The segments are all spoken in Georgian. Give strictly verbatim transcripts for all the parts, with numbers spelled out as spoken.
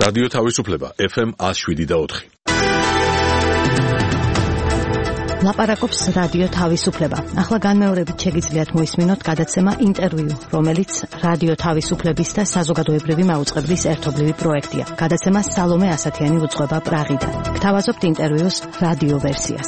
რადიო თავისუფლება ეფ ემ one oh seven და four. ლაპარაკობს რადიო თავისუფლება. ახლა განმეორებით შეგიძლიათ მოისმინოთ გადაცემა ინტერვიუ, რომელიც რადიო თავისუფლების და საზოგადოებრივი მაუწყებლის ერთობლივი პროექტია. გადაცემა სალომე ასათიანი უძღვება პრაღიდან. გთავაზობთ ინტერვიუს რადიო ვერსიას.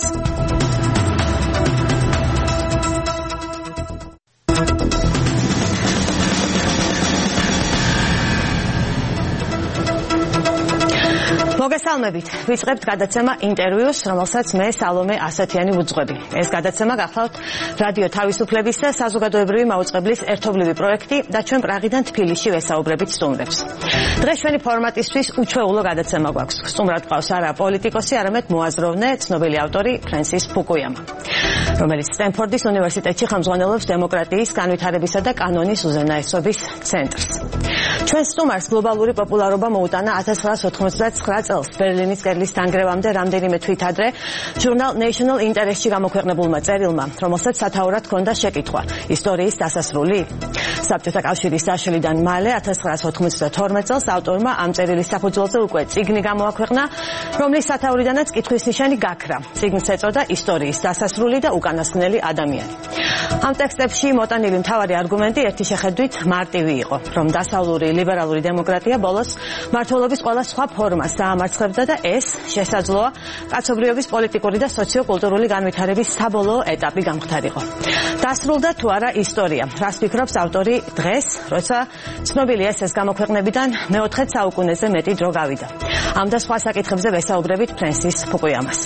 მოგესალმებით. ვიწყებთ გადაცემა ინტერვიუს, რომელსაც მე სალომე ასათიანი ვუძღვები. ეს გადაცემა გახლავთ რადიო თავისუფლების და საზოგადოებრივი მაუწყებლის ერთობლივი პროექტი და ჩვენ პრაღიდან თბილისში ვესაუბრებით სტუმრებს. დღეს ჩვენი ფორმატისთვის უჩვეულო გადაცემა გვაქვს. სტუმრად ყავს არა პოლიტიკოსი, არამედ მოაზროვნე, ცნობილი ავტორი ფრენსის ფუკუიამა, რომელიც სტენფორდის უნივერსიტეტში ხელმძღვანელობს დემოკრატიის, განვითარებისა და კანონის უზენაესობის ცენტრს. ჩვენ სტუმარს გლობალური პოპულარობა მოუტანა one thousand nine hundred ninety-nine წელს ბერლინის კედლის დანგრევამდე რამდენიმე თვით ადრე ჟურნალ National Interest-ში გამოქვეყნებულმა წერილმა, რომელსაც სათაურად ჰქონდა შეკითხვა: ისტორიის დასასრული? საბჭოთა კავშირის დაშლიდან მალე one thousand nine hundred ninety-two წელს ავტორმა ამ წერილის საფუძველზე უკვე წიგნი გამოაქვეყნა, რომლის სათაურიდანაც კითხვის ნიშანი გაქრა. წიგნს ეწოდა ისტორიის დასასრული და უკანასკნელი ადამიანი. ამ ტექსტებში მოტანილი მთავარი არგუმენტი ერთი შეხედვით მარტივი იყო, რომ დასავლური ლიბერალური დემოკრატია ბოლოს მმართველობის ყველა სხვა ფორმას დაამარცხებდა და ეს შესაძლოა კაცობრიობის პოლიტიკური და სოციო-კულტურული განვითარების საბოლოო ეტაპი გამختარიყო. დასრულდა თუ არა ისტორია? რას ფიქრობს ავტორი დღეს, როცა ცნობილი ესეს გამოქვეყნებიდან მეოთხე საუკუნეზე მეტი დრო გავიდა? ამ და სხვა საკითხებზე ვესაუბრებით ფრენსის ფუკუიამას.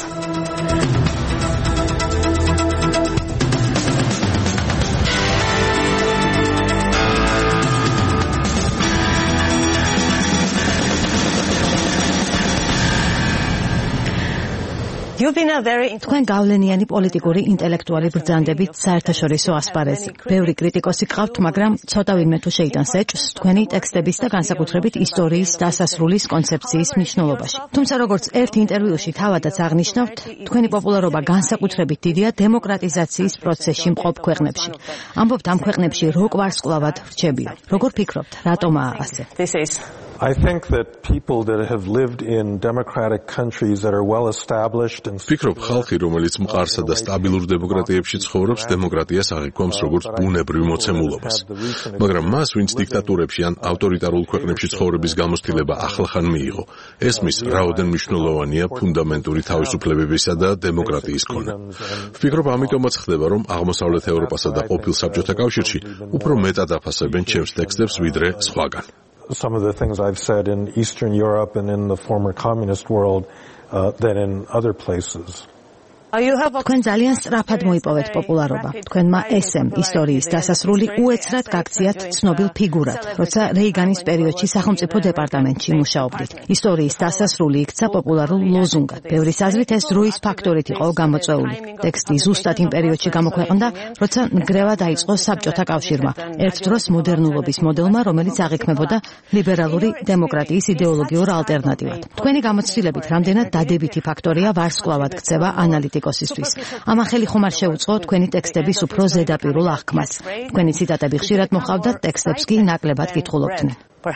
თქვენ გავლენიანი პოლიტიკური ინტელექტუალი ბრძანდებით საერთაშორისო ასპარეზზე. ბევრი კრიტიკოსი გყავთ, მაგრამ ცოტა ვინმე თუ შეიტანს ეჭვს თქვენი ტექსტების და განსაკუთრებით ისტორიის დასასრულის კონცეფციის მნიშვნელობაში. თუმცა როგორც ერთ ინტერვიუში თავადაც აღნიშნავთ, თქვენი პოპულარობა განსაკუთრებით დიდია დემოკრატიზაციის პროცესში მყოფ ქვეყნებში. ამბობთ, ამ ქვეყნებში როკ ვარსკვლავად რჩებიო. როგორ ფიქრობთ, რატომაა ასე? I think that people that have lived in democratic countries that are well established and ფიქრობ, ხალხი, რომელიც მყარსა და სტაბილურ დემოკრატიებში ცხოვრობს, დემოკრატიას აღიქვამს როგორც ბუნებრივ მოცემულობას. მაგრამ მას, ვინც დიქტატურებში ან ავტორიტარულ ქვეყნებში ცხოვრების გამოცდილება ახლახან მიიღო, ესმის რაოდენ მნიშვნელოვანია ფუნდამენტური თავისუფლებებისა და დემოკრატიის ქონა. ვფიქრობ, ამიტომაც ხდება, რომ აღმოსავლეთ ევროპასა და ყოფილ საბჭოთა კავშირში უფრო მეტად აფასებენ ჩემს ტექსტებს ვიდრე სხვაგან. Some of the things I've said in Eastern Europe and in the former communist world uh, than in other places. თქვენ ძალიან სწრაფად მოიპოვეთ პოპულარობა. თქვენმა ესემ ისტორიის დასასრული უეცრად გაქციათ ცნობილ ფიგურად, როცა რეიგანის პერიოდში სახელმწიფო დეპარტამენტში მუშაობდით. ისტორიის დასასრული იქცა პოპულარულ ლოზუნგად. ბევრის აზრით ეს დროის ფაქტორით იყო გამოწვეული. ტექსტი ზუსტად იმ პერიოდში გამოქვეყნდა, როცა ნგრევა დაიწყო საბჭოთა კავშირმა, ერთ დროს მოდერნულობის მოდელმა, რომელიც აღიქმებოდა ლიბერალური დემოკრატიის იდეოლოგიურ ალტერნატივად. თქვენი გამოცდილებით რამდენად დადებითი ფაქტორია ვარსკვლავად ქცევა ანალიტიკოსისთვის. ამ ახალი ხომ არ შეუწყო თქვენი ტექსტების უფრო ზედაპირულ აღქმას. თქვენი ციტატები ხშირად მოჰყავდათ, ტექსტებს კი ნაკლებად კითხულობდნენ.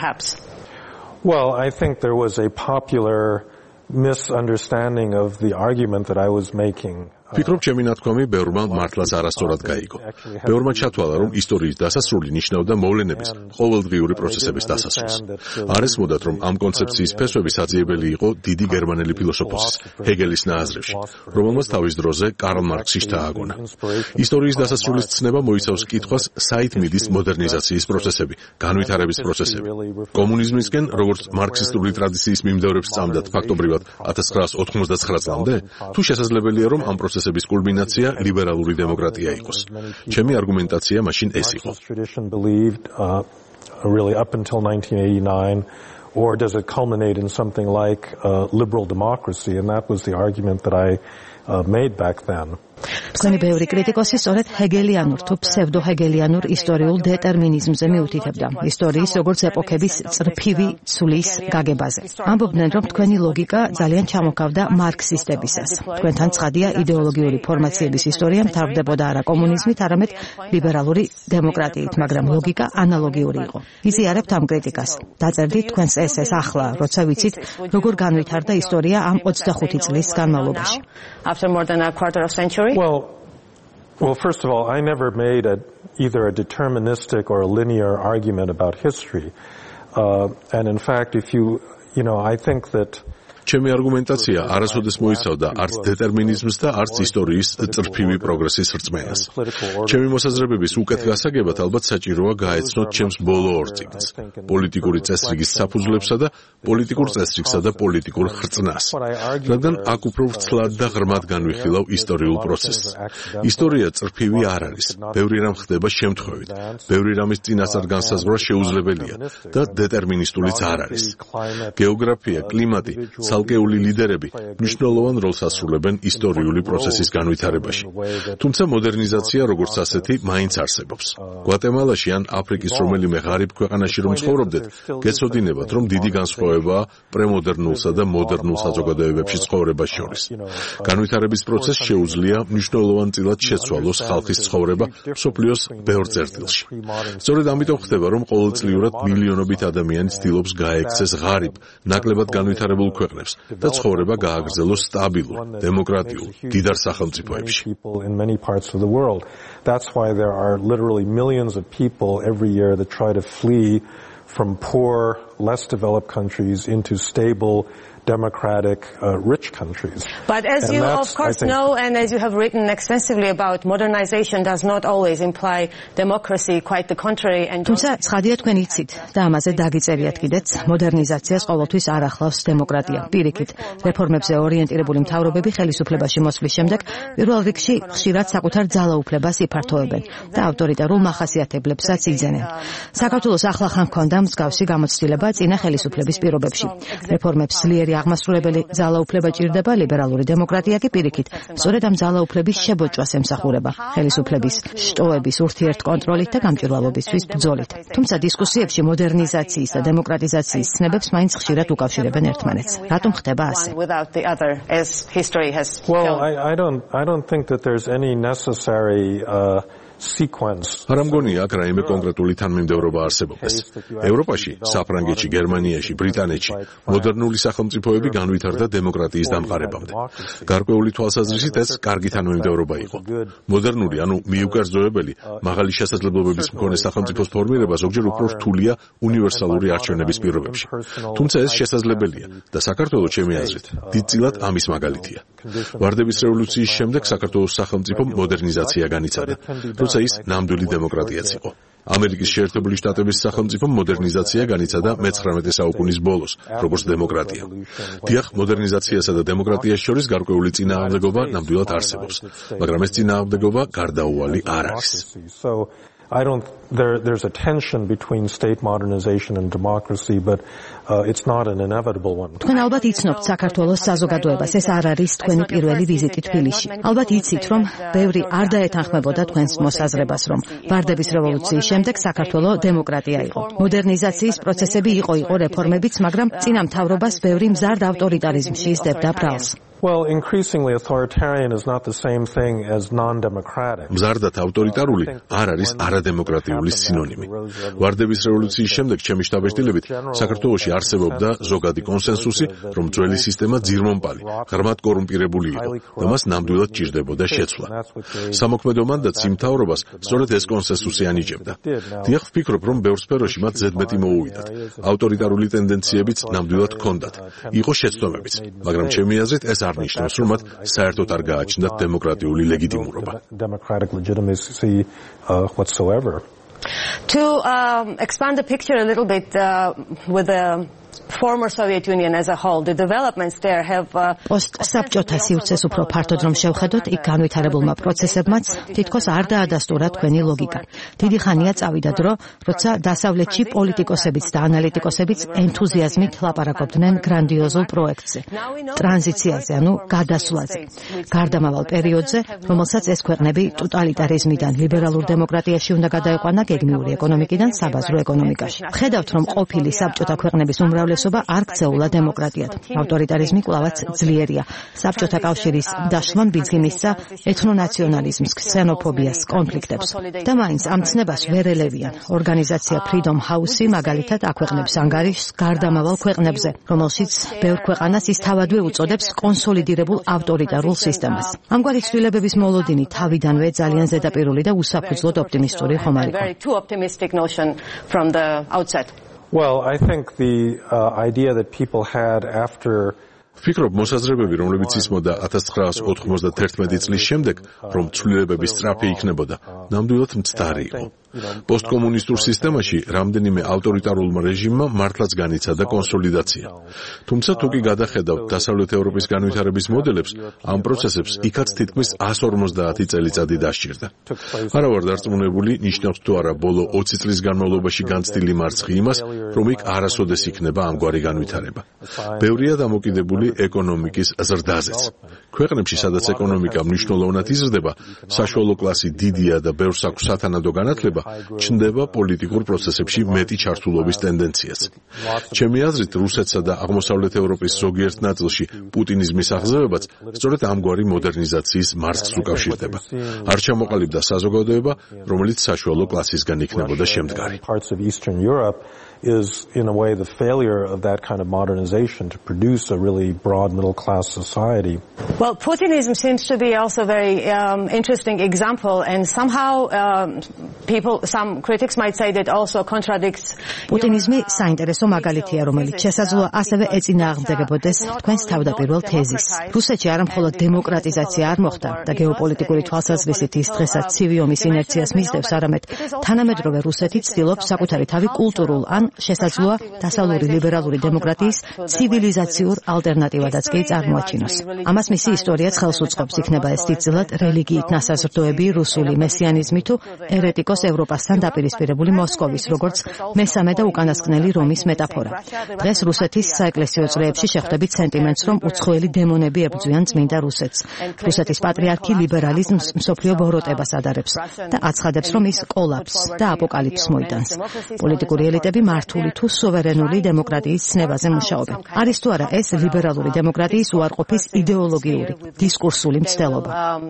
Well, I think there was a popular misunderstanding of the argument that I was making. ფიქრობ, ჩემი ნათქვამი ბევრმა მართლაც არასწორად გაიგო. ბევრმა ჩათვალა, რომ ისტორიის დასასრული ნიშნავდა მოვლენების ყოველდღიური პროცესების დასასრულს. არ ესმოდათ, რომ ამ კონცეფციის ფესვები საძიებელი იყო დიდი გერმანელი ფილოსოფოსის, ჰეგელის ნააზრევში, რომელმაც თავის დროზე კარლ მარქსი შთააგონა. ისტორიის დასასრულის ცნება მოიცავს კითხვას, საით მიდის მოდერნიზაციის პროცესები, განვითარების პროცესები. კომუნიზმისკენ, როგორც მარქსისტული ტრადიციის მიმდევრებს სწამდათ ფაქტობრივად one thousand nine hundred ninety-nine წლამდე, თუ შესაძლებელია, რომ ამ პროცესების კულმინაცია ლიბერალური დემოკრატია იყოს. ჩემი არგუმენტაცია მაშინ ეს იყო. Really up until nineteen eighty-nine, or does it culminate in something like uh, liberal democracy? And that was the argument that I uh, made back then. თქვენი ბევრი კრიტიკოსი სწორედ ჰეგელიანურ თუ ფსევდოჰეგელიანურ ისტორიულ დეტერმინიზმზე მიუთითებდა ისტორიის როგორც ეპოქების წრფივი ცვლის გაგებაზე. ამბობდნენ, რომ თქვენი ლოგიკა ძალიან ჩამოქავდა მარქსისტებისას. თქვენთან ცხადია იდეოლოგიური ფორმაციების ისტორია მთავრდებოდა არა კომუნიზმით, არამედ ლიბერალური დემოკრატიით, მაგრამ ლოგიკა ანალოგიური იყო. იზიარებთ ამ კრიტიკას. დაწერდით თქვენს ესეს ახლა, როცა ვიცით, როგორ განვითარდა ისტორია ამ ოცდახუთი წლის განმავლობაში. After more than a quarter of a century? Well, well, first of all, I never made a, either a deterministic or a linear argument about history. Uh, and in fact, if you, you know, I think that ჩემი არგუმენტაცია არასოდეს მოიცავდა არც დეტერმინიზმს და არც ისტორიის წრფივი პროგრესის რწმენას. ჩემი მოსაზრებების უკეთ გასაგებად ალბათ საჭიროა გაეცნოთ ჩემს ბოლო ორ წიგნს, პოლიტიკური წესრიგის საფუძვლებსა და პოლიტიკურ წესრიგსა და პოლიტიკურ ხრწნას, რადგან აქ უფრო ვრცლად და ღრმად განვიხილავ ისტორიულ პროცესს. ისტორია წრფივი არ არის, ბევრი რამ ხდება შემთხვევით, ბევრი რამის წინასწარ განსაზღვრა შეუძლებელია და დეტერმინისტულიც არ არის. გეოგრაფია, კლიმატი, ცალკეული ლიდერები მნიშვნელოვან როლს ასრულებენ ისტორიული პროცესის განვითარებაში. თუმცა მოდერნიზაცია როგორც ასეთი მაინც არსებობს. გვატემალაში ან აფრიკის რომელიმე ღარიბ ქვეყანაში რომ ცხოვრობდეთ, გეცოდინებათ, რომ დიდი განსხვავებაა პრემოდერნულსა და მოდერნულ საზოგადოებებში ცხოვრებას შორის. განვითარების პროცესს შეუძლია მნიშვნელოვანწილად შეცვალოს ხალხის ცხოვრება მსოფლიოს ბევრ წერტილში. სწორედ ამიტომ ხდება, რომ ყოველწლიურად მილიონობით ადამიანი ცდილობს გაექცეს ღარიბ, ნაკლებად განვითარებულ ქვეყნებს და ცხოვრება გააგრძელოს სტაბილურ, დემოკრატიულ, მდიდარ სახელმწიფოებში. That's why there are literally millions of people every year that try to flee from poor, less developed countries into stable, democratic, uh, rich countries. But as you of course know, and as you have written extensively about, modernization does not always imply democracy, quite the contrary. And თუმცა ცხადია თქვენ იცით და ამაზე დაგიწერიათ კიდეც, მოდერნიზაციას ყოველთვის არ ახლავს დემოკრატია. პირიქით, რეფორმებზე ორიენტირებული მთავრობები ხელისუფლებაში მოსვლის შემდეგ პირველ რიგში ხშირად საკუთარ ძალაუფლებას იფართოებენ და ავტორიტარულ მახასიათებლებსაც იძენენ. საქართველოს ახლახან ჰქონდა მსგავსი გამოცდილება წინა ხელისუფლების პირობებში. რეფორმებს ძლიერი აღმასრულებელი ძალაუფლება ჭირდება, ლიბერალური დემოკრატია კი პირიქით, სწორედ ამ ძალაუფლების შებოჭვას ემსახურება, ხელისუფლების შტოების ურთიერთკონტროლით და გამჭვირვალობისთვის ბრძოლით. თუმცა დისკუსიებში მოდერნიზაციის და დემოკრატიზაციის ცნებებს მაინც ხშირად უკავშირებენ ერთმანეთს. რატომ ხდება ასე? Well, I, I don't, I don't think that there's any necessary uh, sequence. არ მგონია აქ რაიმე კონკრეტული თანმიმდევრობა არსებობდეს. ევროპაში, საფრანგეთში, გერმანიაში, ბრიტანეთში მოდერნული სახელმწიფოები განვითარდა დემოკრატიის დამყარებამდე. გარკვეული თვალსაზრისით ეს კარგი თანმიმდევრობა იყო. მოდერნული, ანუ მიუკერძოებელი, მაღალი შესაძლებლობების მქონე სახელმწიფოს ფორმირება ზოგჯერ უფრო რთულია უნივერსალური არჩევნების პირობებში. თუმცა ეს შესაძლებელია და საქართველო ჩემი აზრით დიდწილად ამის მაგალითია. ვარდების რევოლუციის შემდეგ საქართველოს სახელმწიფომ მოდერნიზაცია განიცადა, როცა ის ნამდვილი დემოკრატიაც იყო. ამერიკის შეერთებული შტატების სახელმწიფომ მოდერნიზაცია განიცადა მეცხრამეტე საუკუნის ბოლოს, როგორც დემოკრატია. დიახ, მოდერნიზაციასა და დემოკრატიას შორის გარკვეული წინააღმდეგობა ნამდვილად არსებობს, მაგრამ ეს წინააღმდეგობა გარდაუვალი არ არის. I don't there there's a tension between state modernization and democracy, but uh, it's not an inevitable one. თქვენ ალბათ იცნობთ საქართველოს საზოგადოებას, ეს არ არის თქვენი პირველი ვიზიტი თბილისში. ალბათ იცით, რომ ბევრი არ დაეთანხმებოდა თქვენს მოსაზრებას, რომ ვარდების რევოლუციის შემდეგ საქართველო დემოკრატია იყო. მოდერნიზაციის პროცესები იყო იყო რეფორმებიც, მაგრამ წინა მთავრობას ბევრი მზარდ ავტორიტარიზმში იზრდებდა ბრალს. Well, increasingly authoritarian is not the same thing as non-democratic. მზარდად ავტორიტარული არ არის არადემოკრატიული სინონიმი. ვარდების რევოლუციის შემდეგ ჩემი შტაბ-ბეჭდილებით საქართველოში არსებობდა ზოგადი კონსენსუსი, რომ ძველი სისტემა ძირმომპალი, ღრმად კორუმპირებული იყო და მას ნამდვილად ჭირდებოდა შეცვლა. სამოქმედო მანდატს იმ მთავრობას სწორედ ეს კონსენსუსი ანიჭებდა. დიახ, ვფიქრობ, რომ ბევრ სფეროში მათ ზედმეტი მოუვიდათ. ავტორიტარული ტენდენციებიც ნამდვილად ჰქონდათ. იყო შეცდომებიც, მაგრამ ჩემი აზრით ეს არ ნიშნავს, რომ მათ საერთოდ არ გააჩნდათ დემოკრატიული ლეგიტიმურობა. To um, expand the picture a little bit uh, with the former Soviet Union as a whole, the developments there have Post-საბჭოთა სივრცეს უფრო ფართოდ რომ შევხედოთ, იქ განვითარებულმა პროცესებმაც თითქოს არ დაადასტურა თქვენი ლოგიკა. დიდი ხანია წავიდა დრო, როცა დასავლეთში პოლიტიკოსებიც და ანალიტიკოსებიც ენთუზიაზმით ლაპარაკობდნენ გრანდიოზულ პროექტზე, ტრანზიციაზე, ანუ გადასვლაზე, გარდამავალ პერიოდზე, რომელსაც ეს ქვეყნები ტოტალიტარიზმიდან ლიბერალურ დემოკრატიაში უნდა გადაეყვანა გეგმიური ეკონომიკიდან საბაზრო ეკონომიკაში. ხედავთ, რომ ყოფილი საბჭოთა ქვეყნების უმრავლესობა არ ქცეულა დემოკრატიად. ავტორიტარიზმი კვლავაც ძლიერია. საბჭოთა კავშირის დაშლამ ბიძგი მისცა ეთნონაციონალიზმს, ქსენოფობიას, კონფლიქტებს. და მაინც ამ ცნებას ვერ ელევიან. ორგანიზაცია Freedom House-ი მაგალითად აქვეყნებს ანგარიშს გარდამავალ ქვეყნებზე, რომელშიც ბევრ ქვეყანას ის თავადვე უწოდებს კონსოლიდირებულ ავტორიტარულ სისტემას. ამგვარი ცვლილებების მოლოდინი თავიდანვე ძალიან ზედაპირული და უსაფუძვლოდ ოპტიმისტური ხომ არ იყო. Well, I think the uh, idea that people had after ვფიქრობ, მოსაზრებები, რომლებიც ისმოდა ათას ცხრაას ოთხმოცდაათერთმეტი წლის შემდეგ, რომ ცვლილებების სწრაფი იქნებოდა, ნამდვილად მცდარი იყო. პოსტკომუნისტურ სისტემაში რამდენიმე ავტორიტარულმა რეჟიმმა მართლაც განიცადა კონსოლიდაცია. თუმცა თუ კი გადახედავთ დასავლეთ ევროპის განვითარების მოდელებს, ამ პროცესებს იქაც თითქმის εκατს ორმოცდაათი წელიწადი დასჭირდა. არა ვარ დარწმუნებული, ნიშნავს თუ არა ბოლო ოცი წლის განმავლობაში განცდილი მარცხი იმას, რომ იქ არასოდეს იქნება ამგვარი განვითარება. ბევრია დამოკიდებული ეკონომიკის ზრდაზეც. ქვეყნებში, სადაც ეკონომიკა მნიშვნელოვნად იზრდება, საშუალო კლასი დიდია და ბევრს აქვს სათანადო განათლება, ჩნდება პოლიტიკურ პროცესებში მეტი ჩართულობის ტენდენციაც. ჩემი აზრით, რუსეთსა და აღმოსავლეთ ევროპის ზოგიერთ ნაწილში პუტინიზმის აღზევებაც სწორედ ამგვარი მოდერნიზაციის მარცხს უკავშირდება. არ ჩამოყალიბდა საზოგადოება, რომელიც საშუალო კლასისგან იქნებოდა შემდგარი. is in a way the failure of that kind of modernization to produce a really broad middle class society. Well, Putinism seems to be also a very um, interesting example, and somehow um, people, some critics might say that also contradicts. Putinism საინტერესო მაგალითია, რომელიც შესაძლოა ასევე ეწინააღმდეგებოდეს თქვენს თავდაპირველ თეზისს. რუსეთში არა მხოლოდ დემოკრატიზაცია არ მოხდა და გეოპოლიტიკური თვალსაზრისით ის დღესაც ცივი ომის ინერციას მისდევს, არამედ თანამედროვე რუსეთი ცდილობს საკუთარი თავი კულტურულ ან შესაძლოა დასავლური ლიბერალური დემოკრატიის ცივილიზაციურ ალტერნატივადაც კი წარმოაჩინოს. ამას მისი ისტორიაც ხელს უწყობს, იქნება ეს დიდწილად რელიგიით ნასაზრდოები, რუსული მესიანიზმი თუ ერეტიკოს ევროპასთან დაპირისპირებული მოსკოვის, როგორც მესამე და უკანასკნელი რომის მეტაფორა. დღეს რუსეთის საეკლესიო წრეებში შეხვდებით სენტიმენტს, რომ უცხოელი დემონები ებრძვიან წმინდა რუსეთს. რუსეთის პატრიარქი ლიბერალიზმს მსოფლიო ბოროტებას ადარებს და აცხადებს, რომ ის კოლაფსს და აპოკალიფსს მოიტანს. პოლიტიკური ელიტები მართული თუ სუვერენული დემოკრატიის ცნებაზე მუშაობენ. არის თუ არა ეს ლიბერალური დემოკრატიის უარყოფის იდეოლოგიური, დისკურსული მცდელობა.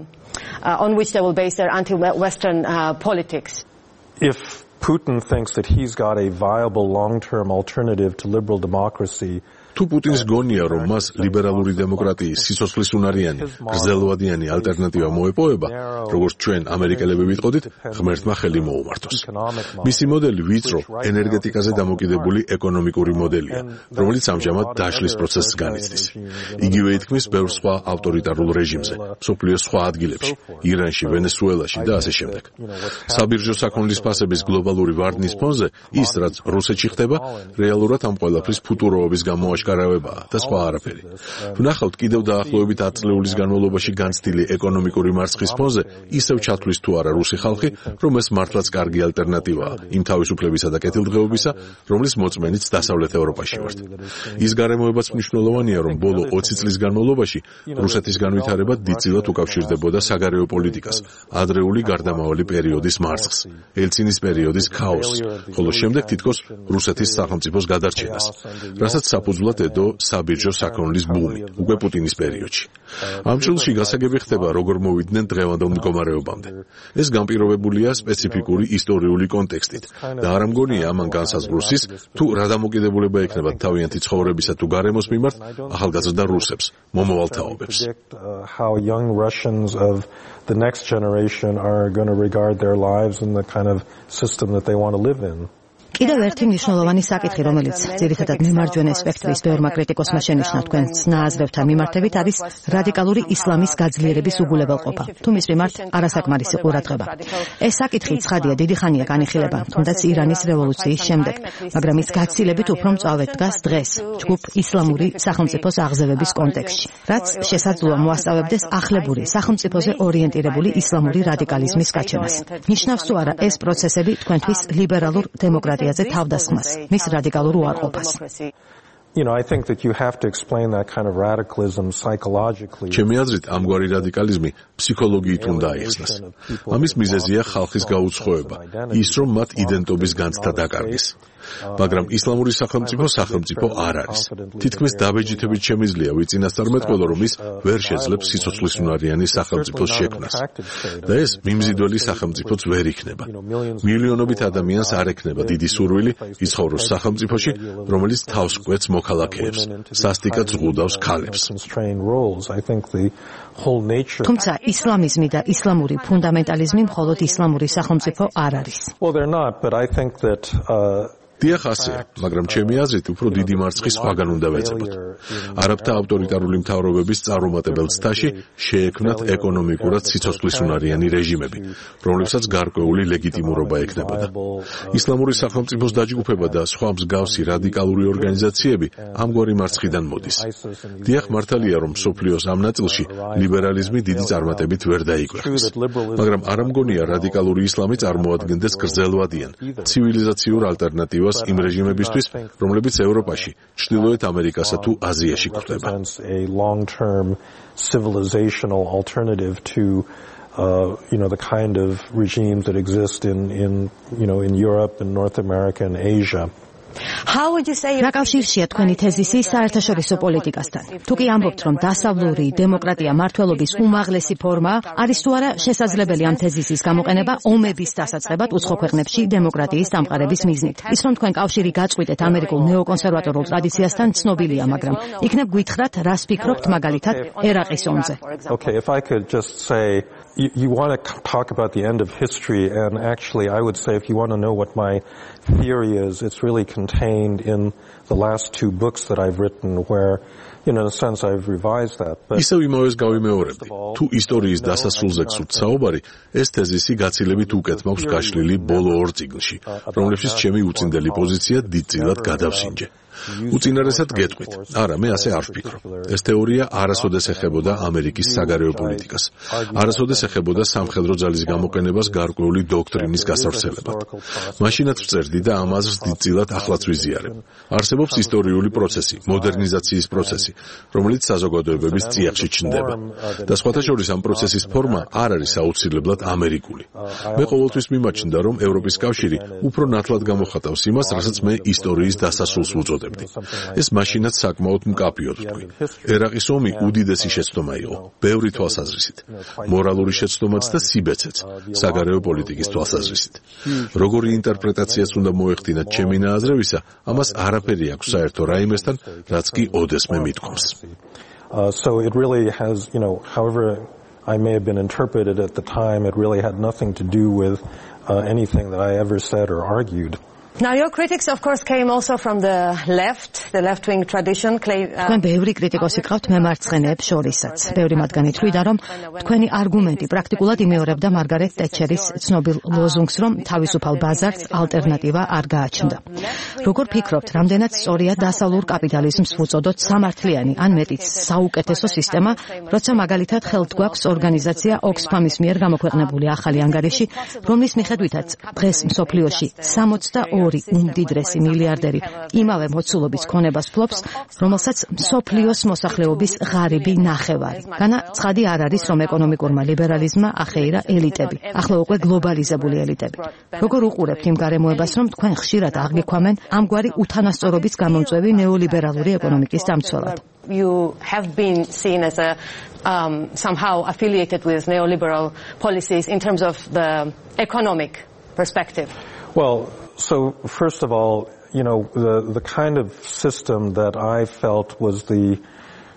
On which they will base their anti-Western uh, politics. If Putin thinks that he's got a viable long-term alternative to liberal democracy, თუ პუტინს გონია, რომ მას ლიბერალური დემოკრატიის სიცოცხლისუნარიანი, გრძელვადიანი ალტერნატივა მოეპოვება, როგორც ჩვენ ამერიკელები ვიტყოდით, ღმერთმა ხელი მოუმართოს. მისი მოდელი ვიწრო, ენერგეტიკაზე დამოკიდებული ეკონომიკური მოდელია, რომელიც ამჟამად დაშლის პროცესს განიცდის. იგივე ითქმის ბევრ სხვა ავტორიტარულ რეჟიმზე, მსოფლიოს სხვა ადგილებში, ირანში, ვენესუელაში და ასე შემდეგ. საბირჟო საქონლის ფასების გლობალური ვარდნის ფონზე ის, რაც რუსეთში ხდება, რეალურად ამ ყველაფრის ფუტუროობის გამოაშ შკარავებაა და სხვა არაფერი. ვნახავთ კიდევ დაახლოებით ათი წლეულის განმავლობაში განცდილი ეკონომიკური მარცხის ფონზე ისევ ჩათვლის თუ არა რუსი ხალხი, რომ ეს მართლაც კარგი ალტერნატივაა იმ თავისუფლებისა და კეთილდღეობისა, რომლის მოწმენიც დასავლეთ ევროპაში ვართ. ის გარემოებაც მნიშვნელოვანია, რომ ბოლო ოცი წლის განმავლობაში რუსეთის განვითარება დიდწილად უკავშირდებოდა საგარეო პოლიტიკას, ადრეული გარდამავალი პერიოდის მარცხს, ელცინის პერიოდის ქაოსს, ხოლო შემდეგ თითქოს რუსეთის სახელმწიფოს გადარჩენას, რასაც საფუძვლად ედო საბირჟო საქონლის ბუმი, უკვე პუტინის პერიოდში. ამ ჭრილში გასაგები ხდება, როგორ მოვიდნენ დღევანდელ მდგომარეობამდე. ეს განპირობებულია სპეციფიკური ისტორიული კონტექსტით და არ ამგონია ამან განსაზღვროს, თუ რა დამოკიდებულება ექნებათ თავიანთი ცხოვრებისა თუ გარემოს მიმართ ახალგაზრდა რუსებს, მომავალ თაობებს. How young Russians of the next generation are going to regard their lives in the kind of system that they want to live in. კიდევ ერთი მნიშვნელოვანი საკითხი, რომელიც ძირითადად მემარჯვენე სპექტრის ბევრმა კრიტიკოსმა შენიშნა თქვენს ნააზრევთან მიმართებით, არის რადიკალური ისლამის გაძლიერების უგულებელყოფა. თუ მის მიმართ არასაკმარისი ყურადღება. ეს საკითხი ცხადია, დიდი ხანია განიხილება, თუნდაც ირანის რევოლუციის შემდეგ, მაგრამ ის გაცილებით უფრო მწვავედ დგას დღეს, ჯგუფ ისლამური სახელმწიფოს აღზევების კონტექსტში, რაც შესაძლოა მოასწავებდეს ახლებური სახელმწიფოზე ორიენტირებული ისლამური რადიკალიზმის გაჩენას. ნიშნავს თუ არა ეს პროცესები თქვენთვის ლიბერალურ დემოკრატიაზე თავდასხმას, მის რადიკალურ უარყოფას? You know, I think that you have to explain that kind of radicalism psychologically. ჩემი აზრით, ამგვარი რადიკალიზმი ფსიქოლოგიით უნდა აიხსნას. ამის მიზეზია ხალხის გაუცხოება, ის რომ მათ იდენტობის განცდა დაკარგეს. მაგრამ ისლამური სახელმწიფო სახელმწიფო არ არის. თითქმის დაბეჯითებით შემიძლია ვიწინასწარმეტყველო, რომ ის ვერ შეძლებს სიცოცხლისუნარიანი სახელმწიფოს შექმნას. და ეს მიმზიდველი სახელმწიფოც ვერ იქნება. მილიონობით ადამიანს არ ექნება დიდი სურვილი იცხოვროს სახელმწიფოში, რომელიც თავს კვეთს მოქალაქეებს, სასტიკად ზღუდავს ქალებს. თუმცა ისლამიზმი და ისლამური ფუნდამენტალიზმი მხოლოდ ისლამური სახელმწიფო არ არის. Well, they're not, but I think that uh დიახ, ასეა, მაგრამ ჩემი აზრით უფრო დიდი მარცხი სხვაგან უნდა ვეძებოთ. არაბთა ავტორიტარული მთავრობების წარუმატებელ ცდაში შეექმნათ ეკონომიკურად სიცოცხლისუნარიანი რეჟიმები, რომლებსაც გარკვეული ლეგიტიმურობა ექნებოდა. ისლამური სახელმწიფოს დაჯგუფება და სხვა მსგავსი რადიკალური ორგანიზაციები ამგვარი მარცხიდან მოდის. დიახ, მართალია, რომ მსოფლიოს ამ ნაწილში ლიბერალიზმი დიდი წარმატებით ვერ დაიკვეხეს, მაგრამ არ მგონია რადიკალური ისლამი წარმოადგენდეს გრძელვადიან, ცივილიზაციურ ალტერნატივას იმ რეჟიმებისთვის, რომლებიც ევროპაში, ჩრდილოეთ ამერიკასა თუ აზიაში გვხვდება. a long-term civilizational alternative to uh you know the kind of regimes that exist in in you know in Europe and North America and Asia. How would you say? რა კავშირშია თქვენი თეზისი საერთაშორისო პოლიტიკასთან? თუ კი ამბობთ, რომ დასავლური დემოკრატია მართლობის უმაღლესი ფორმაა, არის თუ არა შესაძლებელი ამ თეზისის გამოყენება ომების დასაწყებად უცხო ქვეყნებში დემოკრატიის დამყარების მიზნით? ის რომ თქვენ კავშირი გაწყვიტეთ ამერიკულ ნეოკონსერვატორულ ტრადიციასთან ცნობილია, მაგრამ იქნებ გითხრათ, რას ფიქრობთ მაგალითად ერაყის ომზე? Okay, if I could just say you, you want to talk about the end of history, and actually I would say if you want to know what my theory is, it's really contained in the last two books that I've written, where you know in a sense I've revised that. But ისევ იმავეს გავიმეორებდი. თუ ისტორიის დასასრულზე გსურთ საუბარი, ეს თეზისი გაცილებით უკეთ მაქვს გაშლილი ბოლო ორ წიგნში, რომლებშიც ჩემი უწინდელი პოზიცია დიდწილად გადავსინჯე. უწინარესად გეტყვით. არა, მე ასე არ ვფიქრობ. ეს თეორია არასოდეს ეხებოდა ამერიკის საგარეო პოლიტიკას. არასოდეს ეხებოდა სამხედრო ძალის გამოყენებას გარკვეული დოქტრინის გასავრცელებად. მაშინაც ვწერდი და ამ აზრს დიდწილად ახლაც ვიზიარებ. არსებობს ისტორიული პროცესი, მოდერნიზაციის პროცესი, რომელიც საზოგადოებების წიაღში ჩნდება. და სხვათა შორის ამ პროცესის ფორმა არ არის აუცილებლად ამერიკული. მე ყოველთვის მიმაჩნდა, რომ ევროპის კავშირი უფრო ნათლად გამოხატავს იმას, რასაც მე ისტორიის დასასრულს ვუწოდებ. ეს მაშინაც საკმაოდ მკაფიოდ ვთქვი. ერაყის ომი უდიდესი შეცდომა იყო, ბევრი თვალსაზრისით, მორალური შეცდომაც და სიბეცეც, საგარეო პოლიტიკის თვალსაზრისით. როგორი ინტერპრეტაციაც უნდა მოეხდინათ ჩემი ნააზრევისა, ამას არაფერი აქვს საერთო რაიმესთან, რაც კი ოდესმე მithქვამს. Uh, so it really has, you know, however I may have been interpreted at the time, it really had nothing to do with uh, anything that I ever said or argued. Now your critics of course came also from the left, the left-wing tradition. თქვენ ბევრი კრიტიკოსი გყავთ მემარცხენეებს შორისაც. ბევრი მათგანი თვლიდა, რომ თქვენი არგუმენტი პრაქტიკულად იმეორებდა მარგარეტ ტეტჩერის ცნობილ ლოზუნგს, რომ თავისუფალ ბაზარს ალტერნატივა არ გააჩნდა. როგორ ფიქრობთ, რამდენად სწორია დასავლურ კაპიტალიზმს ვუწოდოთ სამართლიანი ან მეტიც საუკეთესო სისტემა, როცა მაგალითად ხელთ გვაქვს ორგანიზაცია Oxfam-ის მიერ გამოქვეყნებული ახალი ანგარიში, რომლის მიხედვითაც დღეს მსოფლიოში სამოცდა ორი უმდიდრესი მილიარდერი იმავე მოცულობის ქონებას ფლობს, რომელსაც მსოფლიოს მოსახლეობის ღარიბი ნახევარი. განა ცხადი არ არის, რომ ეკონომიკურმა ლიბერალიზმმა ახეირა ელიტები, ახლა უკვე გლობალიზებული ელიტები. როგორ უყურებთ იმ გარემოებას, რომ თქვენ ხშირად აღგიქვამენ ამგვარი უთანასწორობის გამომწვევი ნეოლიბერალური ეკონომიკის დამცველად? You have been seen as a um, somehow affiliated with neoliberal policies in terms of the economic perspective. Well, so first of all, you know, the the kind of system that I felt was the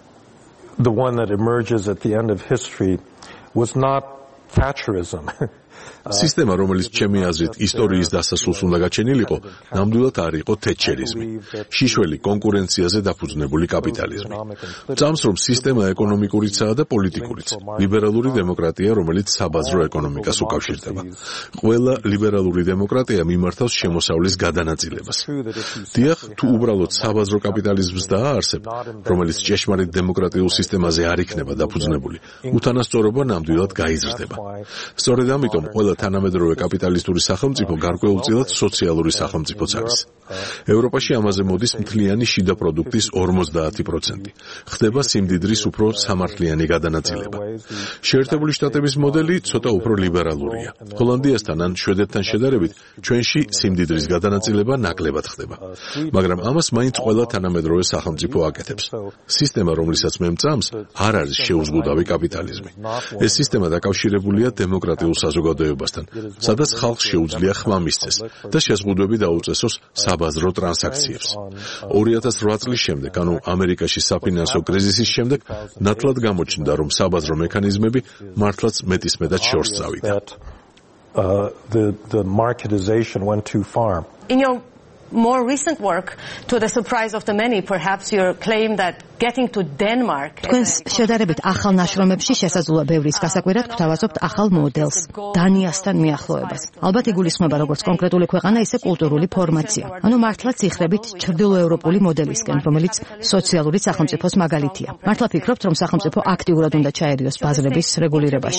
the one that emerges at the end of history was not Thatcherism. სისტემა, რომელიც ჩემი აზრით ისტორიის დასასრულს უნდა გაჩენილიყო, ნამდვილად არ იყო თეტჩერიზმი, შიშველი კონკურენციაზე დაფუძნებული კაპიტალიზმი. წამს, რომ სისტემა ეკონომიკურიცაა და პოლიტიკურიც, ლიბერალური დემოკრატია, რომელიც საბაზრო ეკონომიკას უკავშირდება. ყველა ლიბერალური დემოკრატია მიმართავს შემოსავლის გადანაწილებას. დიახ, თუ უბრალოდ საბაზრო კაპიტალიზმს დააარსებ, რომელიც ჭეშმარიტ დემოკრატიულ სისტემაზე არ იქნება დაფუძნებული, უთანასწორობა ნამდვილად გაიზრდება. სწორედ ამიტომ ყველა თანამედროვე კაპიტალისტური სახელმწიფო გარკვეულწილად სოციალური სახელმწიფოც არის. ევროპაში ამაზე მოდის მთლიანი შიდა პროდუქტის ორმოცდაათი პროცენტი. ხდება სიმდიდრის უფრო სამართლიანი გადანაწილება. შეერთებული შტატების მოდელი ცოტა უფრო ლიბერალურია. ჰოლანდიასთან ან შვედეთთან შედარებით ჩვენში სიმდიდრის გადანაწილება ნაკლებად ხდება. მაგრამ ამას მაინც ყველა თანამედროვე სახელმწიფო აკეთებს. სისტემა, რომლისაც მე მწამს, არ არის შეუზღუდავი კაპიტალიზმი. ეს სისტემა დაკავშირებულია დემოკრატიულ საზოგადოებასთან, სადაც ხალხს შეუძლია ხმა მისცეს და შეზღუდვები დაუწესოს საბაზრო ტრანზაქციებს. ორი ათას ოთხ წლის შემდეგ, ანუ ამერიკაში საფინანსო კრიზისის შემდეგ, ნათლად გამოჩნდა, რომ საბაზრო მექანიზმები მართლაც მეტისმეტად შორს წავიდა. Uh, the, the marketization went too far. In your more recent work, to the surprise of the many, perhaps your claim that getting to Denmark... თქვენს შედარებით ახალ ნაშრომებში შესაძლოა ბევრის გასაკვირად გვთავაზობთ ახალ მოდელს, დანიასთან მიახლოებას. ალბათ იგულისხმება როგორც კონკრეტული ქვეყანა, ისე კულტურული ფორმაცია. ანუ მართლაც იხრებით ჩრდილოევროპული მოდელისკენ, რომელიც სოციალური სახელმწიფოს მაგალითია. მართლა ფიქრობთ, რომ სახელმწიფო აქტიურად უნდა ჩაერიოს ბაზრების რეგულირებაში.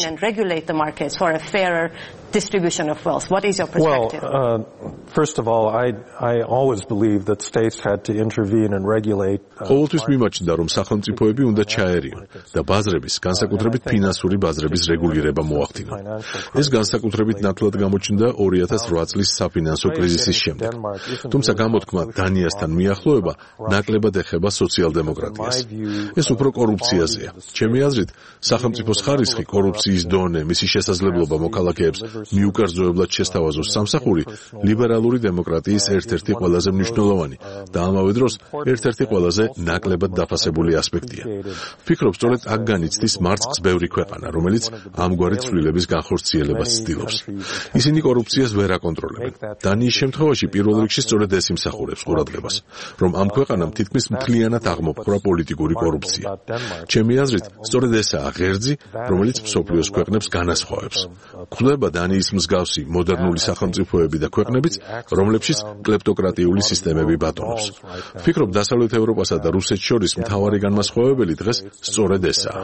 Distribution of wealth. What is your perspective? Well, uh, first of all, I I always believed that states had to intervene and regulate. ყოველთვის მიმაჩნდა, რომ სახელმწიფოები უნდა ჩაერიონ და ბაზრების, განსაკუთრებით ფინანსური ბაზრების რეგულირება მოახდინონ. ეს განსაკუთრებით ნათლად გამოჩნდა ორი ათას ოთხ წლის საფინანსო კრიზისის შემდეგ. თუმცა გამოთქმა დანიასთან მიახლოება ნაკლებად ეხება სოციალ-დემოკრატიას. ეს უფრო კორუფციაზეა. ჩემი აზრით, სახელმწიფოს ხარისხი, კორუფციის დონე, მისი შესაძლებლობა მოქალაქეებს მიუკერძოებლად შესთავაზოს სამსახური ლიბერალური დემოკრატიის ერთ-ერთი ყველაზე მნიშვნელოვანი და ამავე დროს ერთ-ერთი ყველაზე ნაკლებად დაფასებული ასპექტია. ვფიქრობ, სწორედ აქ განიცდის მარცხს ბევრი ქვეყანა, რომელიც ამგვარი ცვლილების განხორციელებას ცდილობს. ისინი კორუფციას ვერ აკონტროლებენ. დანიის შემთხვევაში პირველ რიგში სწორედ ეს იმსახურებს ყურადღებას, რომ ამ ქვეყანამ თითქმის მთლიანად აღმოფხვრა პოლიტიკური კორუფცია. ჩემი აზრით, სწორედ ესაა ღერძი, რომელიც მსოფლიოს ქვეყნებს განასხვავებს. გვხვდება დანიის მსგავსი მოდერნული სახელმწიფოები და ქვეყნებიც, რომლებშიც კლეპტოკრატიული სისტემები ბატონობს. ვფიქრობ, დასავლეთ ევროპასა და რუსეთს შორის მთავარი განმასხვავებელი დღეს სწორედ ესაა.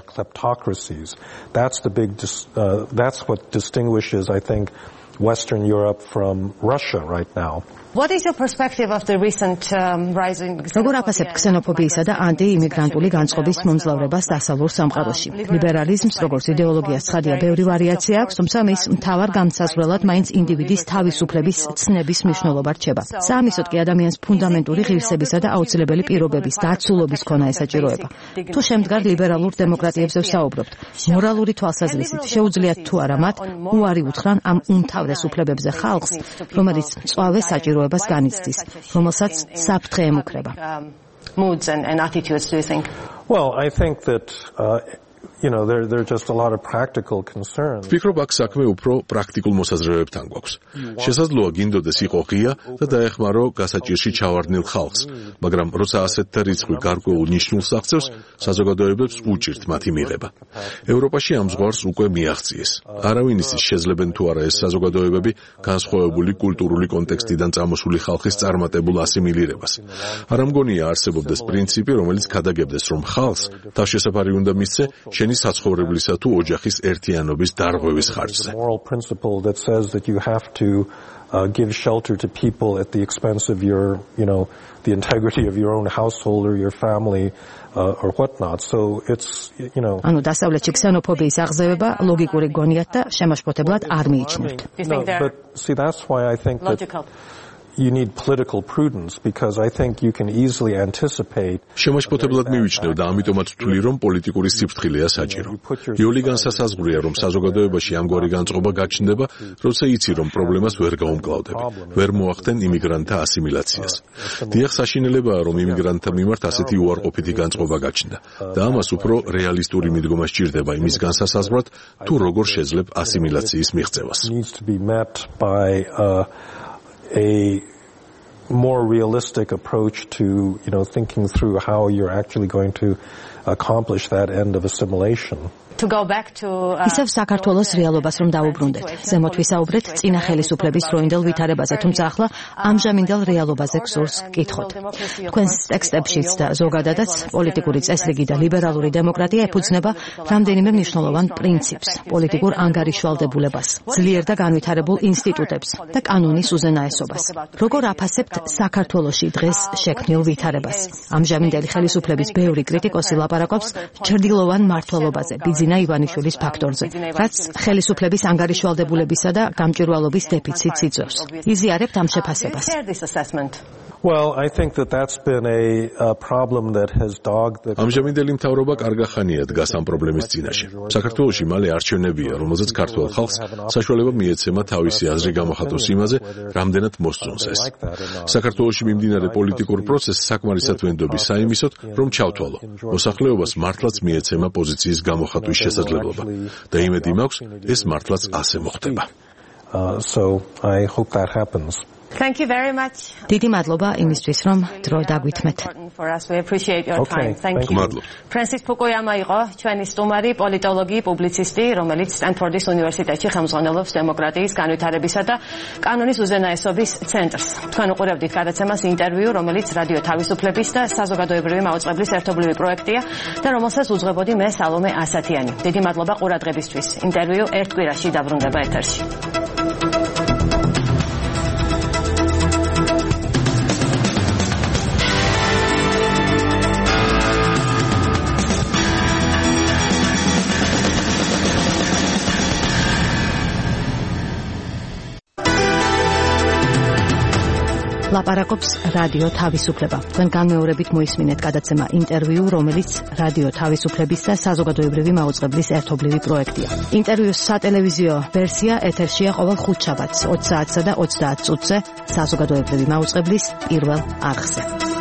That's the big uh, that's what distinguishes, I think, Western Europe from Russia right now. What is your perspective of the recent um, rising როგორ აფასებთ ქსენოფობიისა და ანტიიმიგრანტული განწყობის მომძლავრებას დასავლურ სამყაროში? ლიბერალიზმს როგორც იდეოლოგიას ცხადია ბევრი ვარიაცია აქვს, თუმცა მის მთავარ განმსაზღვრელად მაინც ინდივიდის თავისუფლების ცნების მნიშვნელობა რჩება. საამისოდ კი ადამიანს ფუნდამენტური ღირსებისა და აუცილებელი პირობების დაცულობის ქონა ესაჭიროება. თუ შემდგარ ლიბერალურ დემოკრატიებზე ვსაუბრობთ, მორალური თვალსაზრისით შეუძლიათ თუ არა მათ უარი უთხრან ამ უმთავრეს უფლებებზე ხალხს, რომელიც მწვავე საჭირო ებას განიცდის, რომელსაც საფრთხე ემუქრება. Moods and, and attitudes, do you think? Well, I think that uh, you know, there there are just a lot of practical concerns. ვფიქრობ, აქ საქმე უფრო პრაქტიკულ მოსაზრებებთან გვაქვს. შესაძლოა გინდოდეს იყო ღია და დაეხმარო გასაჭირში ჩავარდნილ ხალხს, მაგრამ როცა ასეთთა რიცხვი გარკვეულ ნიშნულს აღწევს, საზოგადოებებს უჭირთ მათი მიღება. ევროპაში ამ ზღვარს უკვე მიაღწიეს. არავინ იცის შეძლებენ თუ არა ეს საზოგადოებები განსხვავებული კულტურული კონტექსტიდან წამოსული ხალხის წარმატებულ ასიმილირებას. არ ამგონია არსებობდეს პრინციპი, რომელიც გადაგებდეს, რომ ხალხს თავშესაფარი უნდა მისცე შენი საცხოვრებლისა თუ ოჯახის ერთიანობის დარღვევის ხარჯზე. Moral principle that says that you have to uh, give shelter to people at the expense of your, you know, the integrity of your own household or your family uh, or whatnot. So it's, you know. ანუ დასავლეთში ქსენოფობიის აღზევება ლოგიკური გონიათ და შემაშფოთებლად არ მიიჩნევთ. No, but see, that's why I think that you need political prudence because I think you can easily anticipate. შემაშფოთებლად მივიჩნევ და ამიტომაც ვთვლი, რომ პოლიტიკური სიფრთხილეა საჭირო. იოლი განსასაზღვრია, რომ საზოგადოებაში ამგვარი განწყობა გაჩნდება, როცა იცი, რომ პრობლემას ვერ გაუმკლავდები, ვერ მოახდენ იმიგრანტთა ასიმილაციას. დიახ, საშინელებაა, რომ იმიგრანტთა მიმართ ასეთი უარყოფითი განწყობა გაჩნდა და ამას უფრო რეალისტური მიდგომა სჭირდება იმის განსასაზღვრად, თუ როგორ შეძლებ ასიმილაციის მიღწევას. A more realistic approach to, you know, thinking through how you're actually going to accomplish that end of assimilation. To go back to ისევ საქართველოს რეალობას რომ დავუბრუნდეთ. ზემოთ ვისაუბრეთ წინა ხელისუფლების დროინდელ ვითარებაზე, თუმცა ახლა ამჟამინდელ რეალობაზე გსურს გკითხოთ. თქვენს ტექსტებშიც და ზოგადადაც პოლიტიკური წესრიგი და ლიბერალური დემოკრატია ეფუძნება რამდენიმე მნიშვნელოვან პრინციპს, პოლიტიკურ ანგარიშვალდებულებას, ძლიერ და განვითარებულ ინსტიტუტებს და კანონის უზენაესობას. როგორ აფასებთ საქართველოში დღეს შექმნილ ვითარებას? ამჟამინდელი ხელისუფლების ბევრი კრიტიკოსი ლაპარაკობს ჩრდილოვან მმართველობაზე, ბიძინა ივანიშვილის ფაქტორზე, რაც ხელისუფლების ანგარიშვალდებულებისა და გამჭვირვალობის დეფიციტს იწვევს. იზიარებთ ამ შეფასებას. Well, I think that that's been a, a problem that has dogged the ამჟამინდელი მთავრობა კარგა ხანია დგას ამ პრობლემის წინაშე. საქართველოში მალე არჩევნებია, რომელზეც ქართველ ხალხს საშუალება მიეცემა თავისი აზრი გამოხატოს იმაზე, რამდენად მოსწონს ეს. საქართველოში მიმდინარე პოლიტიკურ პროცესს საკმარისად ვენდობი საიმისოდ, რომ ჩავთვალო. მოსახლეობას მართლაც მიეცემა პოზიციის გამოხატვის შესაძლებლობა და იმედი მაქვს, ეს მართლაც ასე მოხდება. Uh, so I hope that happens. Thank you very much. დიდი მადლობა იმისთვის, რომ დრო დაგვითმეთ. For us, we appreciate your Okay, time. Thank thank you. you. Francis Fukuyama იყო ჩვენი სტუმარი, პოლიტოლოგი, პუბლიცისტი, რომელიც სტენფორდის უნივერსიტეტში ხელმძღვანელობს დემოკრატიის განვითარებისა და კანონის უზენაესობის ცენტრს. თქვენ უყურებდით გადაცემას ინტერვიუ, რომელიც რადიო თავისუფლების და საზოგადოებრივი მაუწყებლის ერთობლივი პროექტია და რომელსაც უძღვებოდი მე სალომე ასათიანი. დიდი მადლობა ყურადღებისთვის. ინტერვიუ ერთ კვირაში დაბრუნდება ეთერში. ლაპარაკობს რადიო თავისუფლება. თქვენ განმეორებით მოისმინეთ გადაცემა ინტერვიუ, რომელიც რადიო თავისუფლების და საზოგადოებრივი მაუწყებლის ერთობლივი პროექტია. ინტერვიუს სატელევიზიო ვერსია ეთერშია ყოველ ხუთშაბათს ოცი საათსა და ოცდაათ წუთზე საზოგადოებრივი მაუწყებლის პირველ არხზე.